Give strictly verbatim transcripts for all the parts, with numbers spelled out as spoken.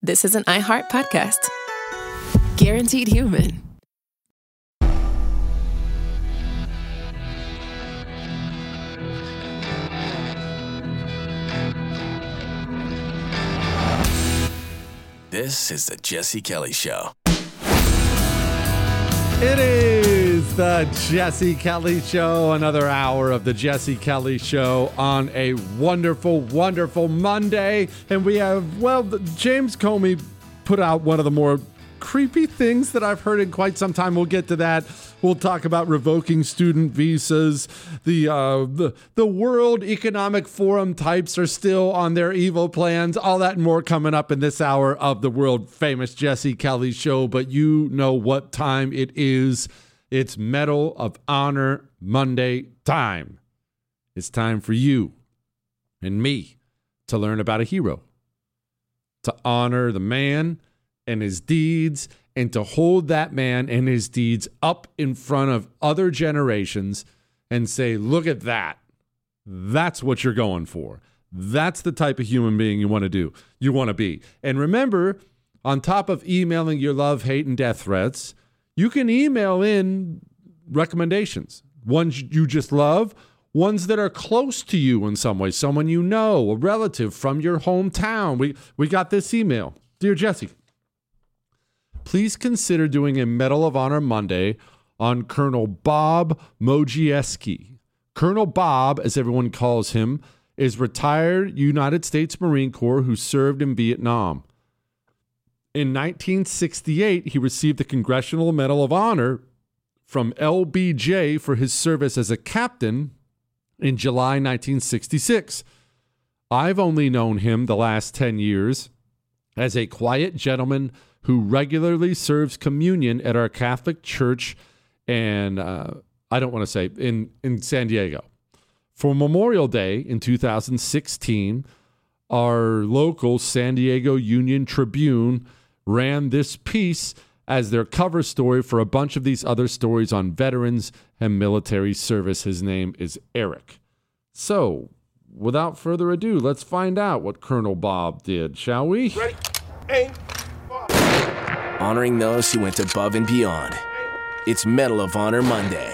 this is an iHeart podcast. Guaranteed Human. This is the Jesse Kelly Show. It is the Jesse Kelly Show, another hour of the Jesse Kelly Show on a wonderful, wonderful Monday. And we have, well, James Comey put out one of the more creepy things that I've heard in quite some time. We'll get to that. We'll talk about revoking student visas. The, uh, the the World Economic Forum types are still on their evil plans. All that and more coming up in this hour of the world famous Jesse Kelly Show. But you know what time it is. It's Medal of Honor Monday time. It's time for you and me to learn about a hero, to honor the man and his deeds, and to hold that man and his deeds up in front of other generations and say, look at that. That's what you're going for. That's the type of human being you want to do. You want to be. And remember, on top of emailing your love, hate, and death threats, you can email in recommendations. Ones you just love, ones that are close to you in some way, someone you know, a relative from your hometown. We, we got this email. Dear Jesse, please consider doing a Medal of Honor Monday on Colonel Bob Mojieski. Colonel Bob, as everyone calls him, is retired United States Marine Corps who served in Vietnam. In nineteen sixty-eight, he received the Congressional Medal of Honor from L B J for his service as a captain in July nineteen sixty-six. I've only known him the last ten years as a quiet gentleman who regularly serves communion at our Catholic church, and uh, I don't want to say, in, in San Diego. For Memorial Day in two thousand sixteen, our local San Diego Union Tribune ran this piece as their cover story for a bunch of these other stories on veterans and military service. His name is Eric. So, without further ado, let's find out what Colonel Bob did, shall we? Ready, aim. Honoring those who went above and beyond. It's Medal of Honor Monday.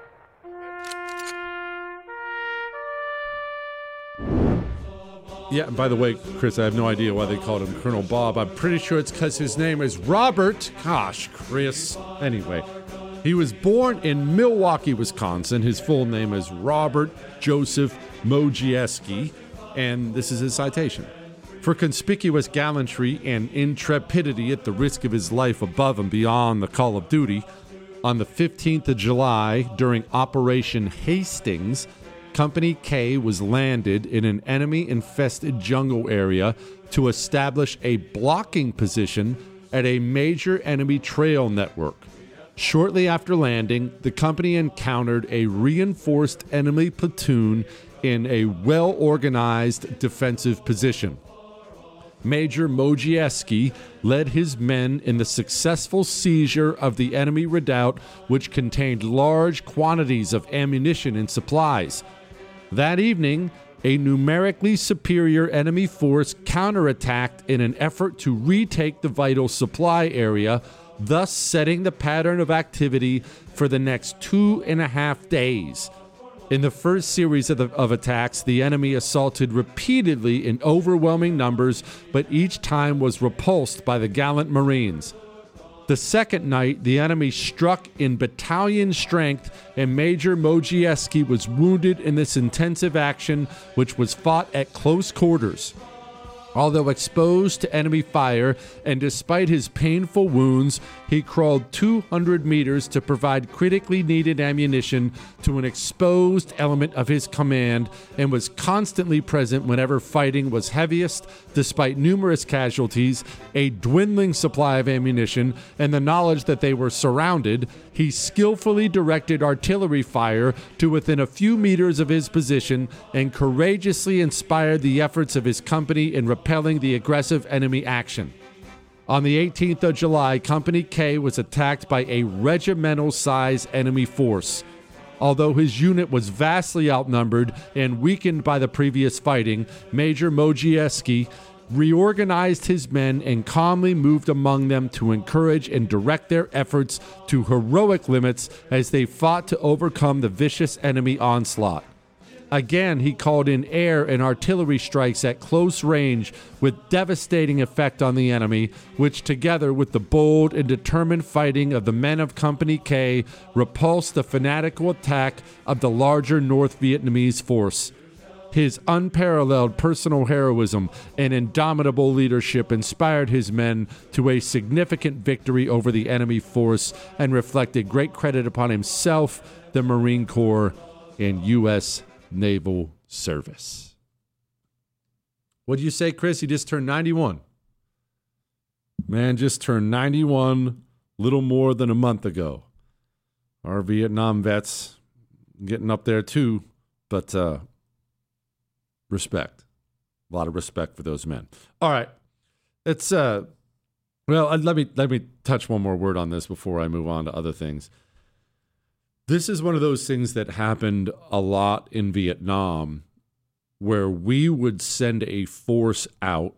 Yeah, by the way, Chris, I have no idea why they called him Colonel Bob. I'm pretty sure it's because his name is Robert. Gosh, Chris. Anyway, he was born in Milwaukee, Wisconsin. His full name is Robert Joseph Mojieski, and this is his citation. For conspicuous gallantry and intrepidity at the risk of his life above and beyond the call of duty, on the fifteenth of July, during Operation Hastings, Company K was landed in an enemy-infested jungle area to establish a blocking position at a major enemy trail network. Shortly after landing, the company encountered a reinforced enemy platoon in a well-organized defensive position. Major Mojieski led his men in the successful seizure of the enemy redoubt, which contained large quantities of ammunition and supplies. That evening, a numerically superior enemy force counterattacked in an effort to retake the vital supply area, thus setting the pattern of activity for the next two and a half days. In the first series of, the, of attacks, the enemy assaulted repeatedly in overwhelming numbers, but each time was repulsed by the gallant Marines. The second night, the enemy struck in battalion strength, and Major Mojieski was wounded in this intensive action, which was fought at close quarters. Although exposed to enemy fire, and despite his painful wounds, he crawled two hundred meters to provide critically needed ammunition to an exposed element of his command, and was constantly present whenever fighting was heaviest, despite numerous casualties, a dwindling supply of ammunition, and the knowledge that they were surrounded. He skillfully directed artillery fire to within a few meters of his position and courageously inspired the efforts of his company in repelling the aggressive enemy action. On the eighteenth of July, Company K was attacked by a regimental-sized enemy force. Although his unit was vastly outnumbered and weakened by the previous fighting, Major Mojieski reorganized his men, and calmly moved among them to encourage and direct their efforts to heroic limits as they fought to overcome the vicious enemy onslaught. Again, he called in air and artillery strikes at close range with devastating effect on the enemy, which together with the bold and determined fighting of the men of Company K repulsed the fanatical attack of the larger North Vietnamese force. His unparalleled personal heroism and indomitable leadership inspired his men to a significant victory over the enemy force and reflected great credit upon himself, the Marine Corps, and U S Naval Service. What'd you say, Chris? He just turned ninety-one. Man just turned ninety-one little more than a month ago. Our Vietnam vets getting up there too, but uh, respect. A lot of respect for those men. All right. It's, uh, well, let me, let me touch one more word on this before I move on to other things. This is one of those things that happened a lot in Vietnam where we would send a force out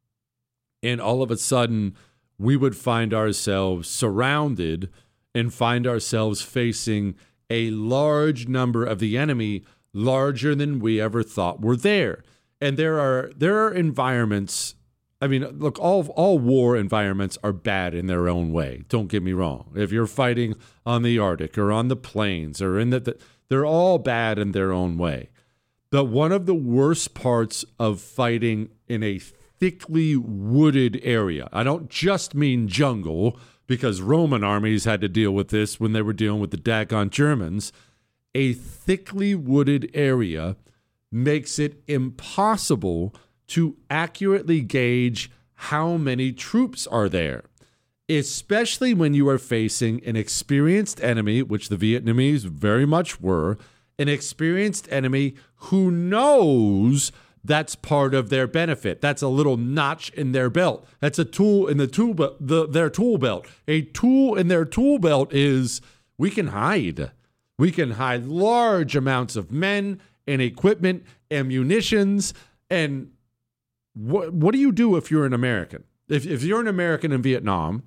and all of a sudden we would find ourselves surrounded and find ourselves facing a large number of the enemy, larger than we ever thought were there. And there are there are environments. I mean, look, all all war environments are bad in their own way. Don't get me wrong. If you're fighting on the Arctic or on the plains or in the, the they're all bad in their own way. But one of the worst parts of fighting in a thickly wooded area, I don't just mean jungle, because Roman armies had to deal with this when they were dealing with the daggone Germans. A thickly wooded area makes it impossible to accurately gauge how many troops are there, especially when you are facing an experienced enemy, which the Vietnamese very much were, an experienced enemy who knows that's part of their benefit. That's a little notch in their belt. That's a tool in the tool be- the, their tool belt. A tool in their tool belt is we can hide. We can hide large amounts of men and equipment and munitions. And what what do you do if you're an American? If if you're an American in Vietnam,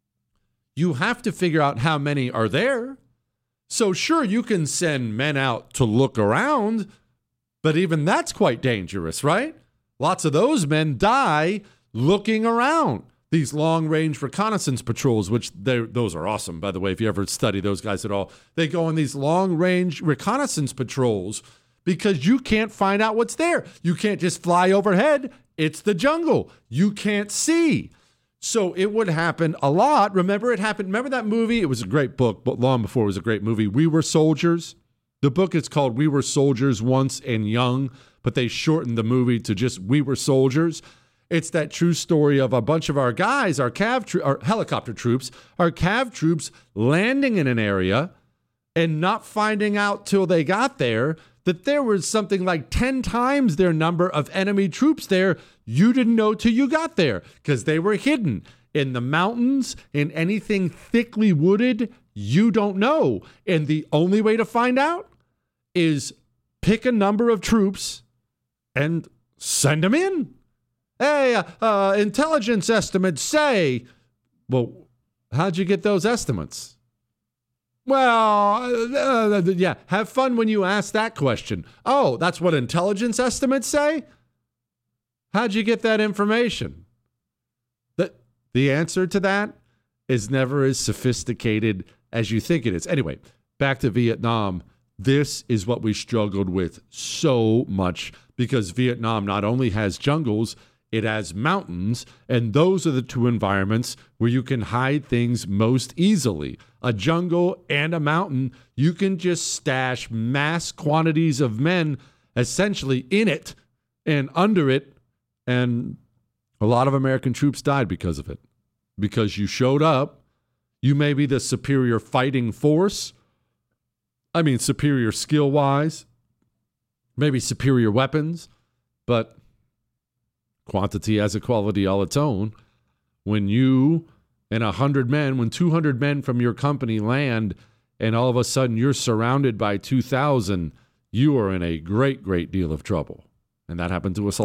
you have to figure out how many are there. So sure, you can send men out to look around, but even that's quite dangerous, right? Lots of those men die looking around. These long-range reconnaissance patrols, which those are awesome, by the way, if you ever study those guys at all. They go on these long-range reconnaissance patrols because you can't find out what's there. You can't just fly overhead. It's the jungle. You can't see. So it would happen a lot. Remember, it happened. Remember that movie? It was a great book, but long before it was a great movie. We Were Soldiers. The book is called We Were Soldiers Once and Young, but they shortened the movie to just We Were Soldiers. It's that true story of a bunch of our guys, our cav, tro- our helicopter troops, our cav troops landing in an area and not finding out till they got there that there was something like ten times their number of enemy troops there. You didn't know till you got there because they were hidden in the mountains, in anything thickly wooded. You don't know. And the only way to find out is pick a number of troops and send them in. Hey, uh, uh, intelligence estimates say, well, how'd you get those estimates? Well, uh, uh, yeah, have fun when you ask that question. Oh, that's what intelligence estimates say? How'd you get that information? The, the answer to that is never as sophisticated as you think it is. Anyway, back to Vietnam. This is what we struggled with so much because Vietnam not only has jungles, it has mountains, and those are the two environments where you can hide things most easily. A jungle and a mountain, you can just stash mass quantities of men essentially in it and under it, and a lot of American troops died because of it. Because you showed up, you may be the superior fighting force, I mean superior skill-wise, maybe superior weapons, but quantity has a quality all its own. When you and a hundred men, when two hundred men from your company land, and all of a sudden you're surrounded by two thousand, you are in a great, great deal of trouble. And that happened to us a lot.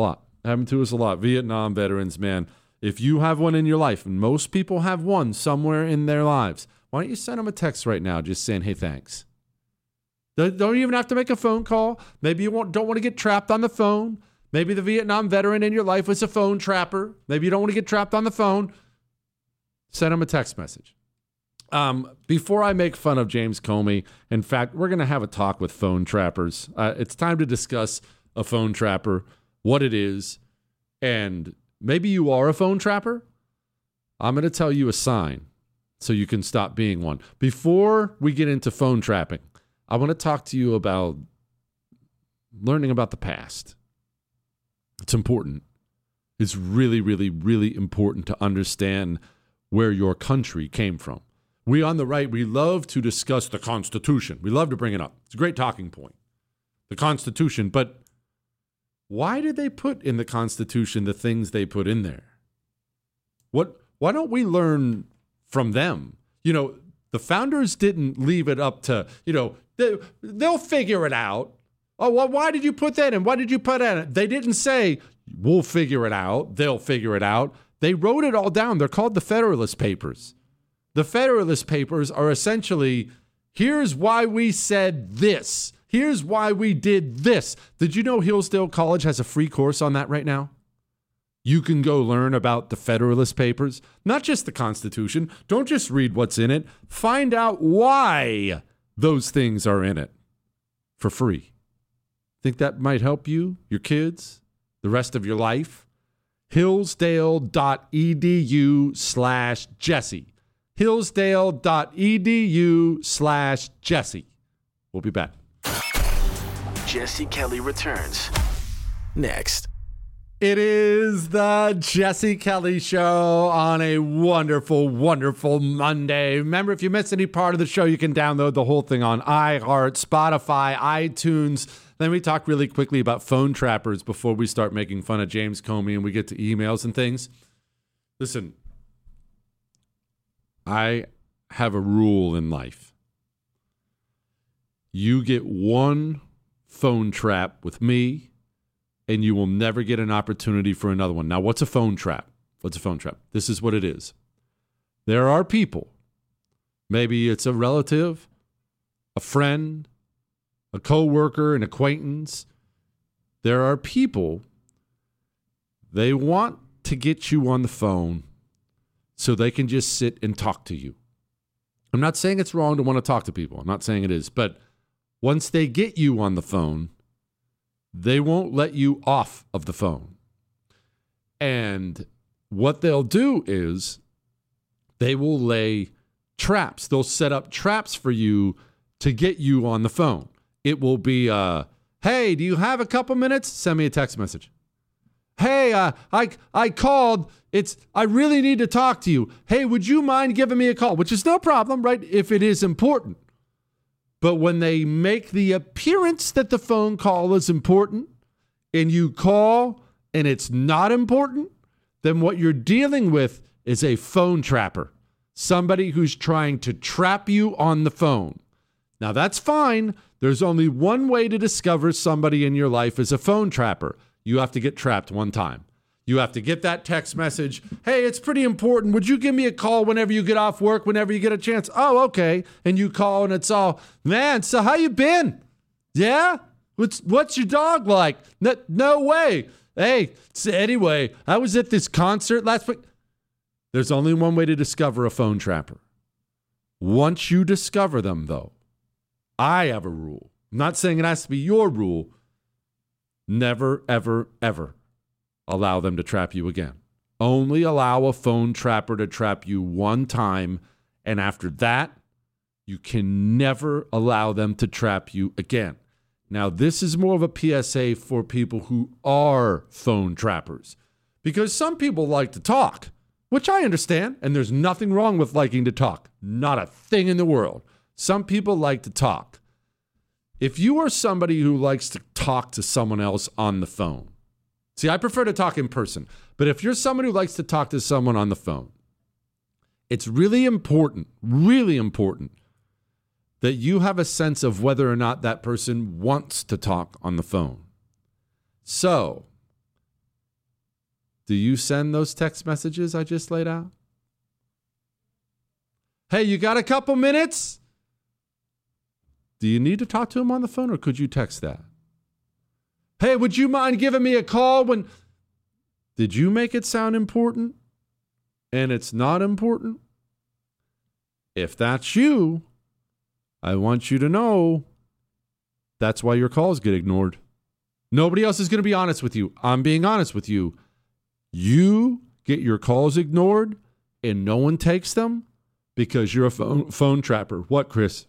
Happened to us a lot. Vietnam veterans, man. If you have one in your life, and most people have one somewhere in their lives, why don't you send them a text right now just saying, hey, thanks. Don't even have to make a phone call. Maybe you don't want to get trapped on the phone. Maybe the Vietnam veteran in your life was a phone trapper. Maybe you don't want to get trapped on the phone. Send them a text message. Um, before I make fun of James Comey, in fact, we're going to have a talk with phone trappers. Uh, it's time to discuss a phone trapper, what it is, and maybe you are a phone trapper. I'm going to tell you a sign so you can stop being one. Before we get into phone trapping, I want to talk to you about learning about the past. It's important. It's really, really, really important to understand where your country came from. We on the right, we love to discuss the Constitution. We love to bring it up. It's a great talking point. The Constitution. But why did they put in the Constitution the things they put in there? What? Why don't we learn from them? You know, the founders didn't leave it up to, you know, they, they'll figure it out. Oh, well, why did you put that in? Why did you put that in? They didn't say, we'll figure it out. They'll figure it out. They wrote it all down. They're called the Federalist Papers. The Federalist Papers are essentially, here's why we said this. Here's why we did this. Did you know Hillsdale College has a free course on that right now? You can go learn about the Federalist Papers, not just the Constitution. Don't just read what's in it. Find out why those things are in it for free. Think that might help you, your kids, the rest of your life? Hillsdale.edu slash Jesse. Hillsdale.edu slash Jesse. We'll be back. Jesse Kelly returns next. It is the Jesse Kelly Show on a wonderful, wonderful Monday. Remember, if you missed any part of the show, you can download the whole thing on iHeart, Spotify, iTunes. Then we talk really quickly about phone trappers before we start making fun of James Comey and we get to emails and things. Listen, I have a rule in life. You get one phone trap with me, and you will never get an opportunity for another one. Now, what's a phone trap? What's a phone trap? This is what it is. There are people, maybe it's a relative, a friend, a coworker, an acquaintance. There are people, they want to get you on the phone so they can just sit and talk to you. I'm not saying it's wrong to want to talk to people. I'm not saying it is. But once they get you on the phone, they won't let you off of the phone. And what they'll do is they will lay traps. They'll set up traps for you to get you on the phone. It will be, uh, hey, do you have a couple minutes? Send me a text message. Hey, uh, I I called. It's I really need to talk to you. Hey, would you mind giving me a call? Which is no problem, right? If it is important. But when they make the appearance that the phone call is important and you call and it's not important, then what you're dealing with is a phone trapper. Somebody who's trying to trap you on the phone. Now, that's fine. There's only one way to discover somebody in your life is a phone trapper. You have to get trapped one time. You have to get that text message. Hey, it's pretty important. Would you give me a call whenever you get off work, whenever you get a chance? Oh, okay. And you call and it's all, man, so how you been? Yeah? What's what's your dog like? No, no way. Hey, so anyway, I was at this concert last week. There's only one way to discover a phone trapper. Once you discover them, though, I have a rule. I'm not saying it has to be your rule. Never, ever, ever allow them to trap you again. Only allow a phone trapper to trap you one time, and after that, you can never allow them to trap you again. Now, this is more of a P S A for people who are phone trappers, because some people like to talk, which I understand, and there's nothing wrong with liking to talk. Not a thing in the world. Some people like to talk. If you are somebody who likes to talk to someone else on the phone, see, I prefer to talk in person, but if you're someone who likes to talk to someone on the phone, it's really important, really important that you have a sense of whether or not that person wants to talk on the phone. So, Do you send those text messages I just laid out? Hey, you got a couple minutes? Do you need to talk to him on the phone, or could you text that? Hey, would you mind giving me a call when... Did you make it sound important and it's not important? If that's you, I want you to know that's why your calls get ignored. Nobody else is going to be honest with you. I'm being honest with you. You get your calls ignored and no one takes them because you're a phone, phone trapper. What, Chris?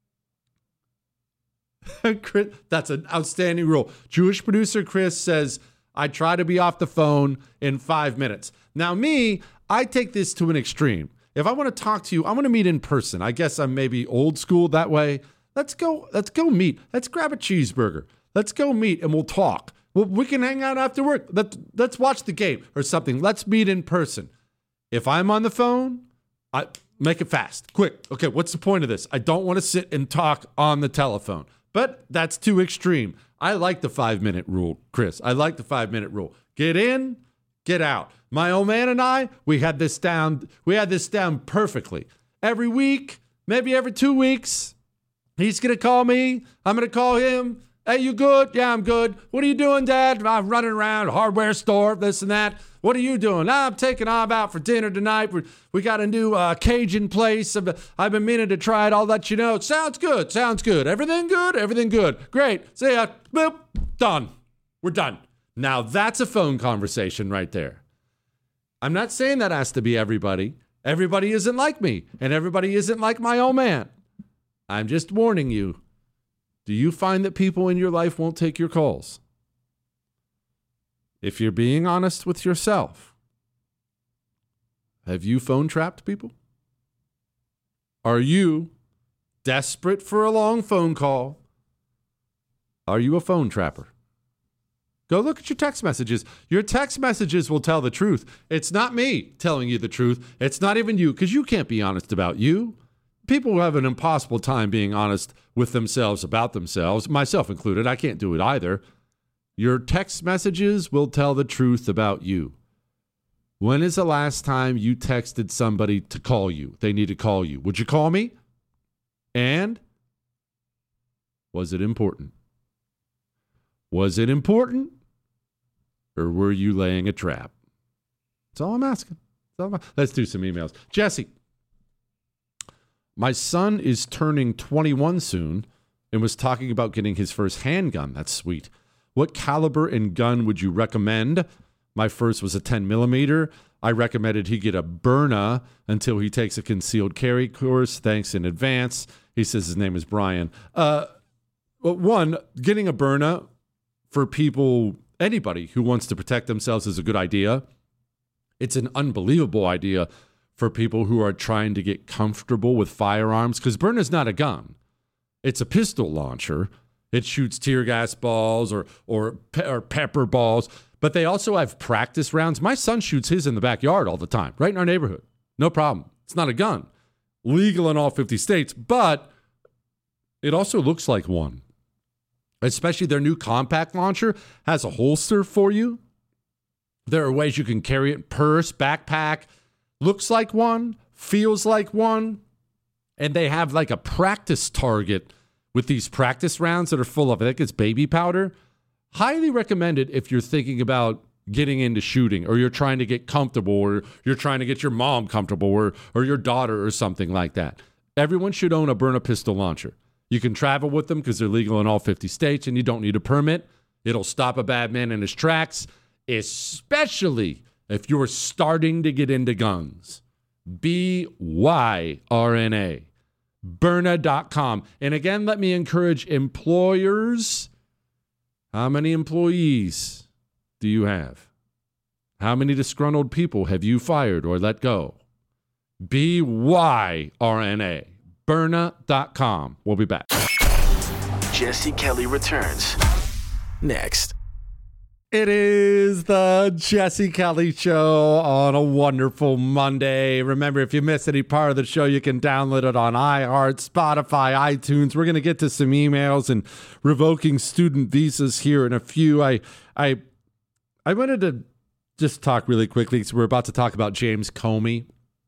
Chris? That's an outstanding rule. Jewish producer Chris says, I try to be off the phone in five minutes. Now, me, I take this to an extreme. If I want to talk to you, I want to meet in person. I guess I'm maybe old school that way. Let's go. Let's go meet. Let's grab a cheeseburger. Let's go meet and we'll talk. Well, we can hang out after work. Let, let's watch the game or something. Let's meet in person. If I'm on the phone, I make it fast, quick. Okay, what's the point of this? I don't want to sit and talk on the telephone, but that's too extreme. I like the five-minute rule, Chris. I like the five-minute rule. Get in, get out. My old man and I, we had this down. We had this down perfectly. Every week, maybe every two weeks, he's gonna call me. I'm gonna call him. Hey, you good? Yeah, I'm good. What are you doing, Dad? I'm running around, hardware store, this and that. What are you doing? I'm taking Ob out for dinner tonight. We we got a new uh, Cajun place. I've, I've been meaning to try it. I'll let you know. Sounds good. Sounds good. Everything good? Everything good. Great. See ya. Boop. Done. We're done. Now that's a phone conversation right there. I'm not saying that has to be everybody. Everybody isn't like me, and everybody isn't like my old man. I'm just warning you. Do you find that people in your life won't take your calls? If you're being honest with yourself, have you phone trapped people? Are you desperate for a long phone call? Are you a phone trapper? Go look at your text messages. Your text messages will tell the truth. It's not me telling you the truth. It's not even you, because you can't be honest about you. People have an impossible time being honest with themselves about themselves, myself included. I can't do it either. Your text messages will tell the truth about you. When is the last time you texted somebody to call you? They need to call you. Would you call me? And was it important? Was it important? Or were you laying a trap? That's all I'm asking. That's all I'm, let's do some emails. Jesse. My son is turning twenty-one soon and was talking about getting his first handgun. That's sweet. What caliber and gun would you recommend? My first was a ten millimeter. I recommended he get a Byrna until he takes a concealed carry course. Thanks in advance. He says his name is Brian. Uh, well, one, getting a Byrna for people, anybody who wants to protect themselves is a good idea. It's an unbelievable idea for people who are trying to get comfortable with firearms, because Byrna is not a gun. It's a pistol launcher. It shoots tear gas balls or, or, pe- or pepper balls, but they also have practice rounds. My son shoots his in the backyard all the time, right in our neighborhood. No problem. It's not a gun. Legal in all fifty states, but it also looks like one. Especially their new compact launcher has a holster for you. There are ways you can carry it in purse, backpack. Looks like one, feels like one, and they have like a practice target with these practice rounds that are full of, I think it's baby powder. Highly recommended if you're thinking about getting into shooting, or you're trying to get comfortable, or you're trying to get your mom comfortable, or, or your daughter or something like that. Everyone should own a Byrna pistol launcher. You can travel with them because they're legal in all fifty states, and you don't need a permit. It'll stop a bad man in his tracks, especially if you're starting to get into guns. B Y R N A. Byrna dot com. And again, let me encourage employers. How many employees do you have? How many disgruntled people have you fired or let go? B Y R N A. Byrna dot com. We'll be back. Jesse Kelly returns next. It is the Jesse Kelly Show on a wonderful Monday. Remember, if you miss any part of the show, you can download it on iHeart, Spotify, iTunes. We're going to get to some emails and revoking student visas here in a few. I I I wanted to just talk really quickly because we're about to talk about James Comey.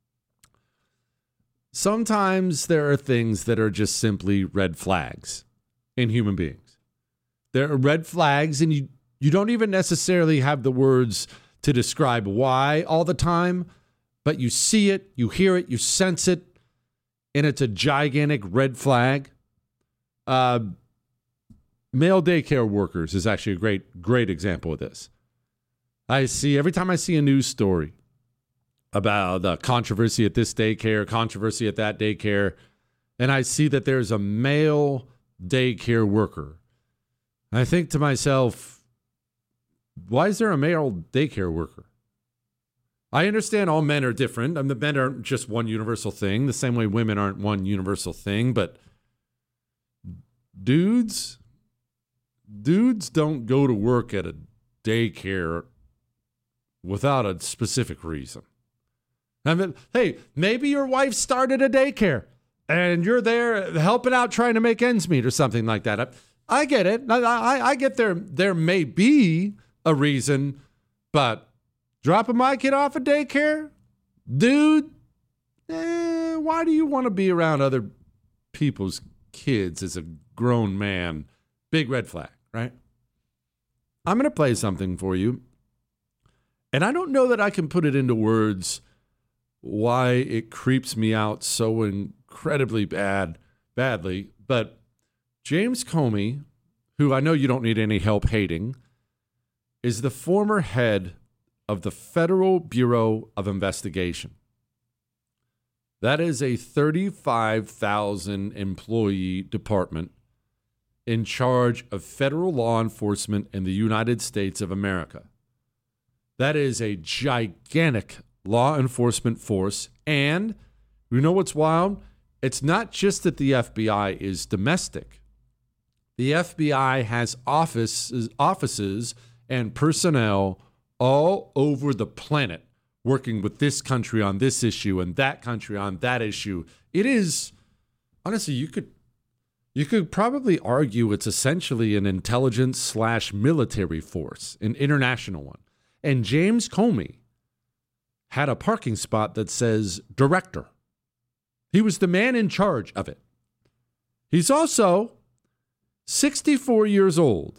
Sometimes there are things that are just simply red flags in human beings. There are red flags, and you, you don't even necessarily have the words to describe why all the time, but you see it, you hear it, you sense it, and it's a gigantic red flag. Uh, male daycare workers is actually a great, great example of this. I see, every time I see a news story about the controversy at this daycare, controversy at that daycare, and I see that there's a male daycare worker, I think to myself, why is there a male daycare worker? I understand all men are different, and the men aren't just one universal thing, the same way women aren't one universal thing, but dudes, dudes don't go to work at a daycare without a specific reason. I mean, hey, maybe your wife started a daycare and you're there helping out trying to make ends meet or something like that. I, I get it. I, I, I get there. There may be a reason, but dropping my kid off at daycare, dude, eh, why do you want to be around other people's kids as a grown man? Big red flag, right? I'm going to play something for you. And I don't know that I can put it into words why it creeps me out so incredibly bad, badly. But James Comey, who I know you don't need any help hating, is the former head of the Federal Bureau of Investigation. That is a thirty-five thousand employee department in charge of federal law enforcement in the United States of America. That is a gigantic law enforcement force. And you know what's wild? It's not just that the F B I is domestic. The F B I has offices, offices and personnel all over the planet working with this country on this issue and that country on that issue. It is, honestly, you could you could probably argue it's essentially an intelligence slash military force, an international one. And James Comey had a parking spot that says director. He was the man in charge of it. He's also sixty-four years old.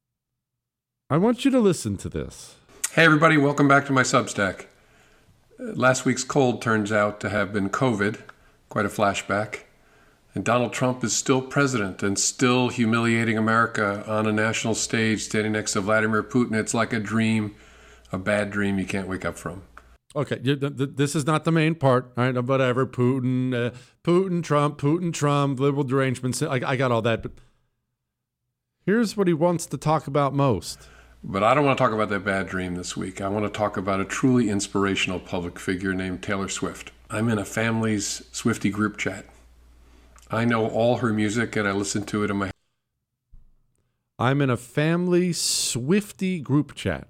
I want you to listen to this. Hey, everybody. Welcome back to my Substack. Uh, last week's cold turns out to have been COVID. Quite a flashback. And Donald Trump is still president and still humiliating America on a national stage, standing next to Vladimir Putin. It's like a dream. A bad dream you can't wake up from. Okay, this is not the main part, all right? Whatever, Putin, uh, Putin, Trump, Putin, Trump, liberal derangements. I, I got all that. But here's what he wants to talk about most. But I don't want to talk about that bad dream this week. I want to talk about a truly inspirational public figure named Taylor Swift. I'm in a family's Swiftie group chat. I know all her music and I listen to it in my... I'm in a family Swiftie group chat.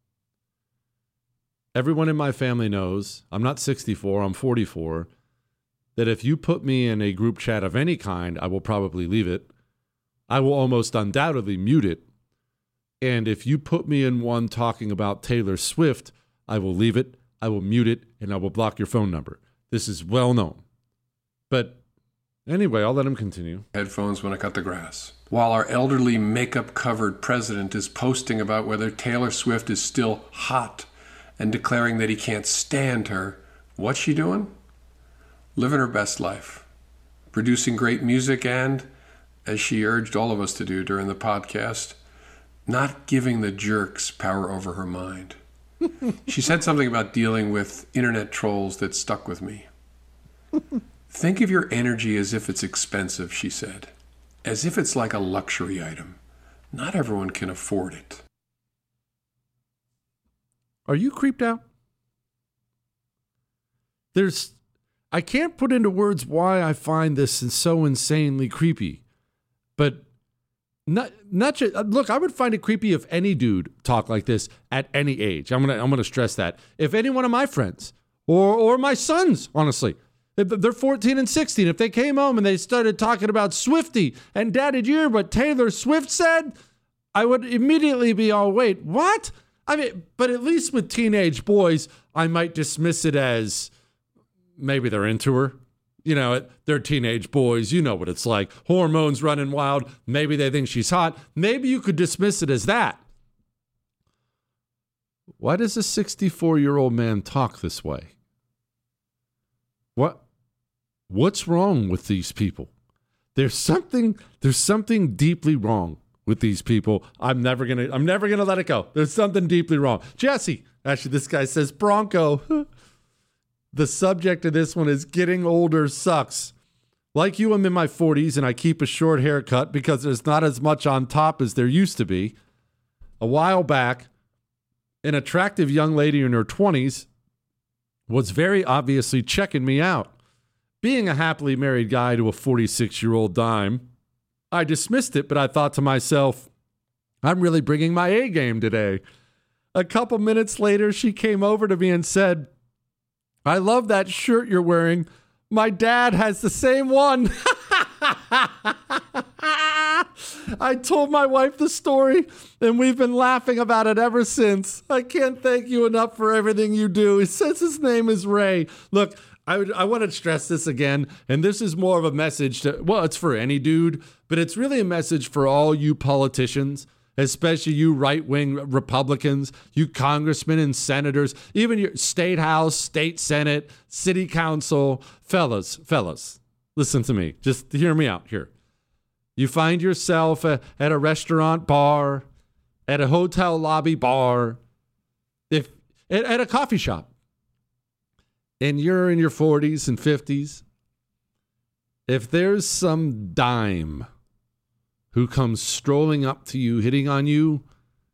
Everyone in my family knows, I'm not sixty-four, I'm forty-four, that if you put me in a group chat of any kind, I will probably leave it. I will almost undoubtedly mute it. And if you put me in one talking about Taylor Swift, I will leave it, I will mute it, and I will block your phone number. This is well known. But anyway, I'll let him continue. Headphones when I cut the grass. While our elderly makeup-covered president is posting about whether Taylor Swift is still hot and declaring that he can't stand her, what's she doing? Living her best life. Producing great music and, as she urged all of us to do during the podcast, not giving the jerks power over her mind. She said something about dealing with internet trolls that stuck with me. Think of your energy as if it's expensive, she said. As if it's like a luxury item. Not everyone can afford it. Are you creeped out? There's, I can't put into words why I find this so insanely creepy, but not, not just, look, I would find it creepy if any dude talked like this at any age. I'm gonna, I'm gonna stress that. If any one of my friends or, or my sons, honestly, if they're fourteen and sixteen, if they came home and they started talking about Swiftie and Dad, did you hear what Taylor Swift said? I would immediately be all, wait, what? I mean, but at least with teenage boys, I might dismiss it as maybe they're into her. You know, they're teenage boys. You know what it's like. Hormones running wild. Maybe they think she's hot. Maybe you could dismiss it as that. Why does a sixty-four-year-old man talk this way? What? What's wrong with these people? There's something, there's something deeply wrong with these people. I'm never gonna, I'm never gonna let it go. There's something deeply wrong. Jesse, actually, this guy says Bronco. The subject of this one is getting older sucks. Like you, I'm in my forties and I keep a short haircut because there's not as much on top as there used to be. A while back, an attractive young lady in her twenties was very obviously checking me out. Being a happily married guy to a forty-six-year-old dime, I dismissed it, but I thought to myself, I'm really bringing my A game today. A couple minutes later, she came over to me and said, I love that shirt you're wearing. My dad has the same one. I told my wife the story, and we've been laughing about it ever since. I can't thank you enough for everything you do. He says his name is Ray. Look, I, would, I want to stress this again, and this is more of a message to, well, it's for any dude, but it's really a message for all you politicians, especially you right-wing Republicans, you congressmen and senators, even your state house, state senate, city council. Fellas, fellas, listen to me. Just hear me out here. You find yourself a, at a restaurant bar, at a hotel lobby bar, if at, at a coffee shop, and you're in your forties and fifties, if there's some dime who comes strolling up to you, hitting on you,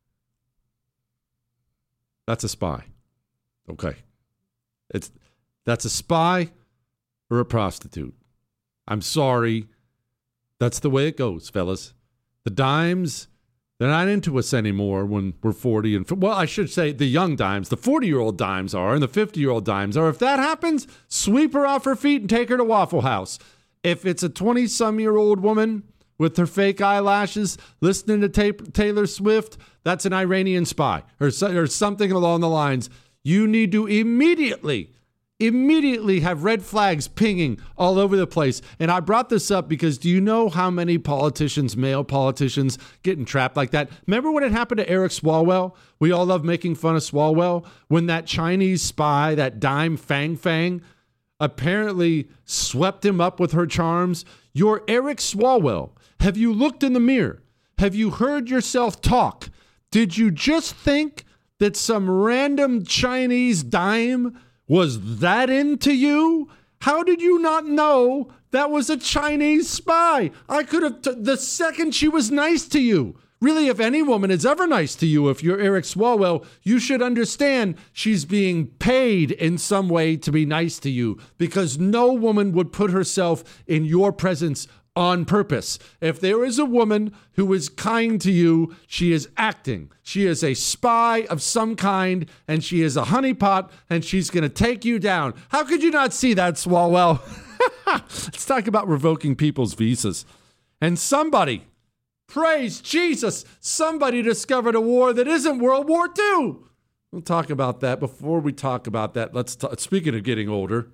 that's a spy. Okay. It's that's a spy or a prostitute. I'm sorry. That's the way it goes, fellas. The dimes, they're not into us anymore when we're forty and, well, I should say the young dimes, the forty-year-old dimes are, and the fifty-year-old dimes are. If that happens, sweep her off her feet and take her to Waffle House. If it's a twenty-some-year-old woman with her fake eyelashes, listening to ta- Taylor Swift, that's an Iranian spy or, so, or something along the lines. You need to immediately, immediately have red flags pinging all over the place. And I brought this up because do you know how many politicians, male politicians, getting trapped like that? Remember when it happened to Eric Swalwell? We all love making fun of Swalwell. When that Chinese spy, that dime Fang Fang, apparently swept him up with her charms. You're Eric Swalwell. Have you looked in the mirror? Have you heard yourself talk? Did you just think that some random Chinese dime was that into you? How did you not know that was a Chinese spy? I could have, t- the second she was nice to you. Really, if any woman is ever nice to you, if you're Eric Swalwell, you should understand she's being paid in some way to be nice to you because no woman would put herself in your presence on purpose. If there is a woman who is kind to you, she is acting. She is a spy of some kind, and she is a honeypot, and she's going to take you down. How could you not see that, Swalwell? Let's talk about revoking people's visas. And somebody, praise Jesus, somebody discovered a war that isn't World War Two. We'll talk about that. Before we talk about that, let's talk, speaking of getting older,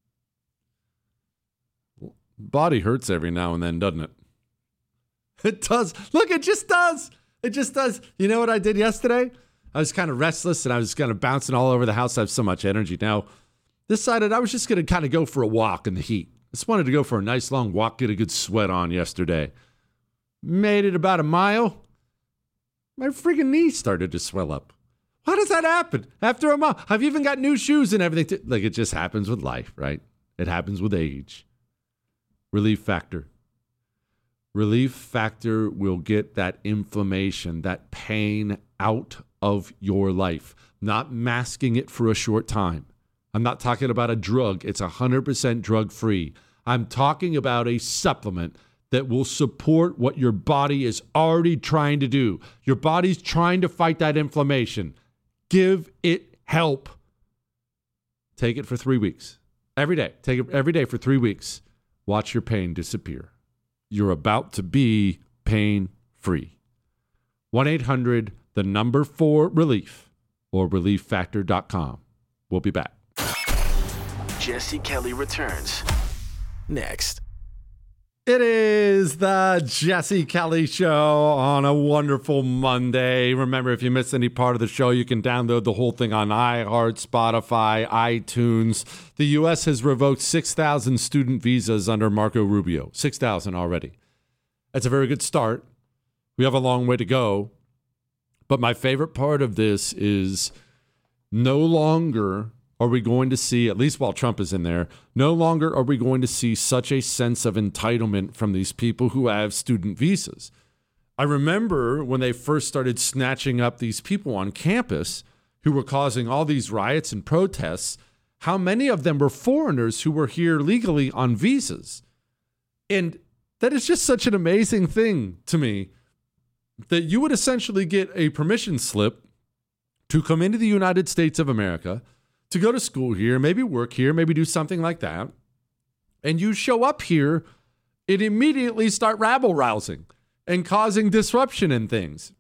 body hurts every now and then, doesn't it? It does. Look, it just does. It just does. You know what I did yesterday? I was kind of restless and I was kind of bouncing all over the house. I have so much energy now. Decided I was just going to kind of go for a walk in the heat. Just wanted to go for a nice long walk, get a good sweat on yesterday. Made it about a mile. My friggin' knee started to swell up. How does that happen? After a mile, I've even got new shoes and everything. To, like, it just happens with life, right? It happens with age. Relief Factor. Relief Factor will get that inflammation, that pain out of your life, not masking it for a short time. I'm not talking about a drug. It's one hundred percent drug-free. I'm talking about a supplement that will support what your body is already trying to do. Your body's trying to fight that inflammation. Give it help. Take it for three weeks. Every day. Take it every day for three weeks. Watch your pain disappear. You're about to be pain-free. one eight hundred the number four relief, or relief factor dot com. We'll be back. Jesse Kelly returns next. It is the Jesse Kelly Show on a wonderful Monday. Remember, if you missed any part of the show, you can download the whole thing on iHeart, Spotify, iTunes. The U S has revoked six thousand student visas under Marco Rubio. six thousand already. That's a very good start. We have a long way to go. But my favorite part of this is no longer are we going to see, at least while Trump is in there, no longer are we going to see such a sense of entitlement from these people who have student visas. I remember when they first started snatching up these people on campus who were causing all these riots and protests, how many of them were foreigners who were here legally on visas. And that is just such an amazing thing to me, that you would essentially get a permission slip to come into the United States of America, to go to school here, maybe work here, maybe do something like that, and you show up here and immediately start rabble-rousing and causing disruption in things.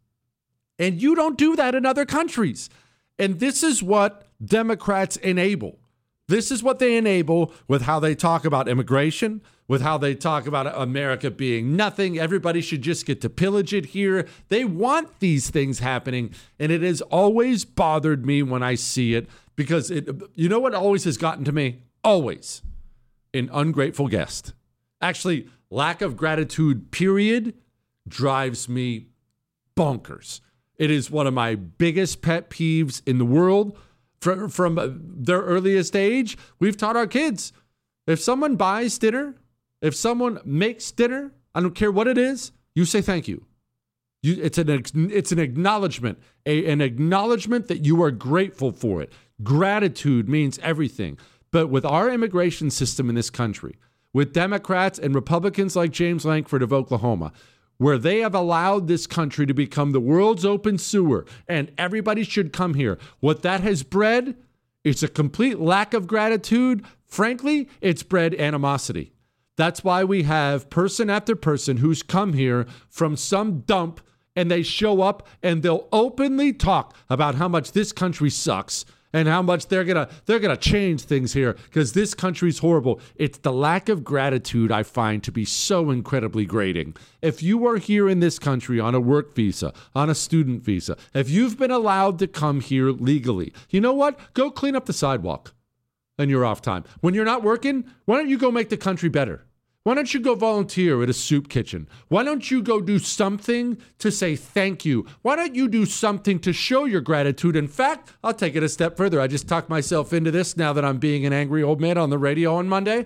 And you don't do that in other countries. And this is what Democrats enable. This is what they enable with how they talk about immigration, with how they talk about America being nothing. Everybody should just get to pillage it here. They want these things happening, and it has always bothered me when I see it, because it, you know what always has gotten to me? Always. An ungrateful guest. Actually, lack of gratitude, period, drives me bonkers. It is one of my biggest pet peeves in the world. From, from their earliest age, we've taught our kids, if someone buys dinner, if someone makes dinner, I don't care what it is, you say thank you. You it's an it's an acknowledgement, a, an acknowledgement that you are grateful for it. Gratitude means everything. But with our immigration system in this country, with Democrats and Republicans like James Lankford of Oklahoma, where they have allowed this country to become the world's open sewer and everybody should come here. What that has bred is a complete lack of gratitude. Frankly, it's bred animosity. That's why we have person after person who's come here from some dump, and they show up and they'll openly talk about how much this country sucks and how much they're gonna they're gonna change things here because this country's horrible. It's the lack of gratitude I find to be so incredibly grating. If you are here in this country on a work visa, on a student visa, if you've been allowed to come here legally, you know what? Go clean up the sidewalk on your off time. When you're not working, why don't you go make the country better? Why don't you go volunteer at a soup kitchen? Why don't you go do something to say thank you? Why don't you do something to show your gratitude? In fact, I'll take it a step further. I just talked myself into this now that I'm being an angry old man on the radio on Monday.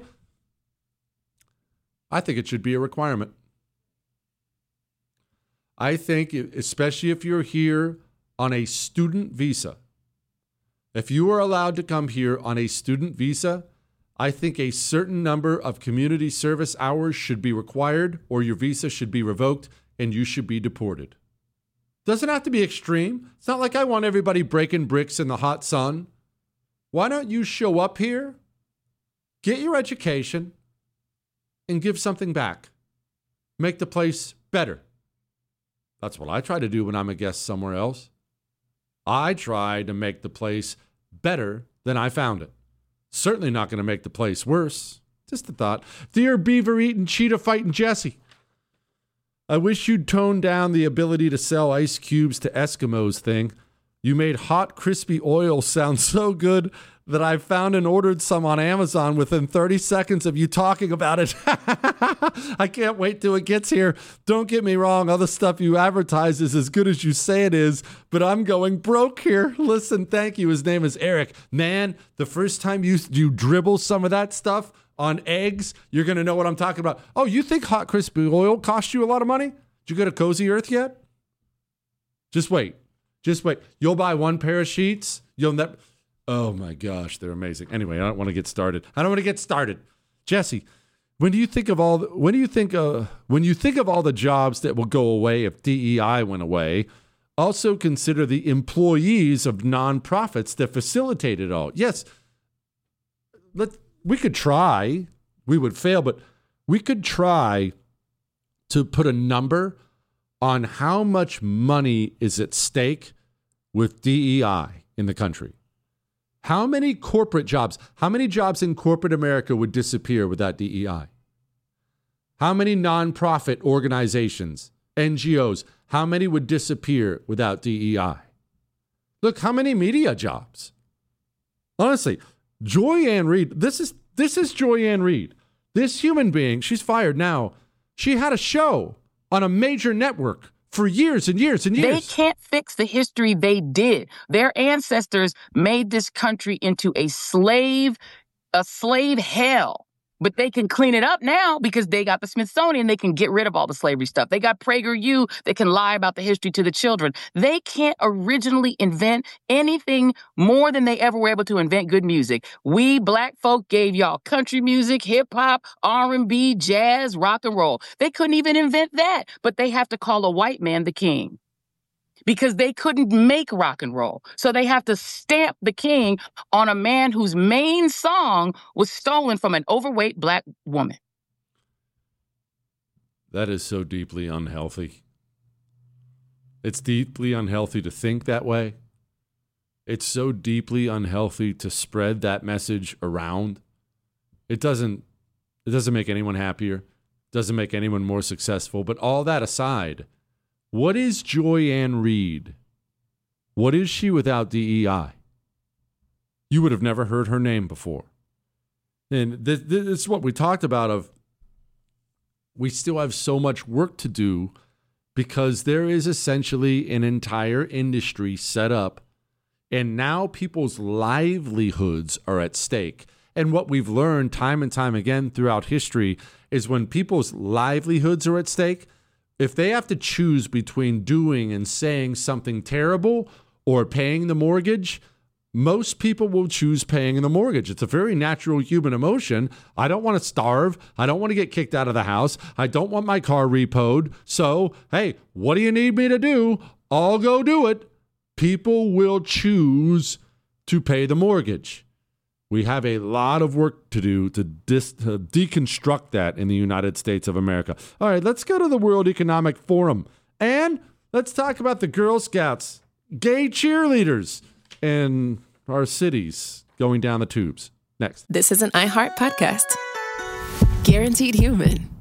I think it should be a requirement. I think, especially if you're here on a student visa, if you are allowed to come here on a student visa, I think a certain number of community service hours should be required, or your visa should be revoked and you should be deported. Doesn't have to be extreme. It's not like I want everybody breaking bricks in the hot sun. Why don't you show up here, get your education, and give something back? Make the place better. That's what I try to do when I'm a guest somewhere else. I try to make the place better than I found it. Certainly not going to make the place worse. Just a thought. Dear beaver-eating, cheetah-fighting Jesse, I wish you'd tone down the ability to sell ice cubes to Eskimos thing. You made hot, crispy oil sound so good that I found and ordered some on Amazon within thirty seconds of you talking about it. I can't wait till it gets here. Don't get me wrong, all the stuff you advertise is as good as you say it is, but I'm going broke here. Listen, thank you. His name is Eric. Man, the first time you, you dribble some of that stuff on eggs, you're going to know what I'm talking about. Oh, you think hot, crispy oil cost you a lot of money? Did you go to Cozy Earth yet? Just wait. Just wait. You'll buy one pair of sheets. You'll never... Oh my gosh, they're amazing. Anyway, I don't want to get started. I don't want to get started. Jesse, when do you think of all the, when do you think uh, when you think of all the jobs that will go away if D E I went away, also consider the employees of nonprofits that facilitate it all. Yes, let we could try. We would fail, but we could try to put a number on how much money is at stake with D E I in the country. How many corporate jobs, how many jobs in corporate America would disappear without D E I? How many nonprofit organizations, N G Os, how many would disappear without D E I? Look, how many media jobs? Honestly, Joy-Ann Reid, this is this is Joy-Ann Reid. This human being, she's fired now. She had a show on a major network for years and years and years. They can't fix the history they did. Their ancestors made this country into a slave, a slave hell. But they can clean it up now because they got the Smithsonian. They can get rid of all the slavery stuff. They got PragerU. They can lie about the history to the children. They can't originally invent anything more than they ever were able to invent good music. We black folk gave y'all country music, hip hop, R and B, jazz, rock and roll. They couldn't even invent that, but they have to call a white man the king, because they couldn't make rock and roll. So they have to stamp the king on a man whose main song was stolen from an overweight black woman. That is so deeply unhealthy. It's deeply unhealthy to think that way. It's so deeply unhealthy to spread that message around. It doesn't, it doesn't make anyone happier. Doesn't make anyone more successful. But all that aside, what is Joy-Ann Reid? What is she without D E I? You would have never heard her name before. And this, this is what we talked about of we still have so much work to do because there is essentially an entire industry set up, and now people's livelihoods are at stake. And what we've learned time and time again throughout history is when people's livelihoods are at stake, if they have to choose between doing and saying something terrible or paying the mortgage, most people will choose paying the mortgage. It's a very natural human emotion. I don't want to starve. I don't want to get kicked out of the house. I don't want my car repoed. So, hey, what do you need me to do? I'll go do it. People will choose to pay the mortgage. We have a lot of work to do to, dis- to deconstruct that in the United States of America. All right, let's go to the World Economic Forum. And let's talk about the Girl Scouts, gay cheerleaders in our cities going down the tubes. Next. This is an iHeart podcast. Guaranteed Human.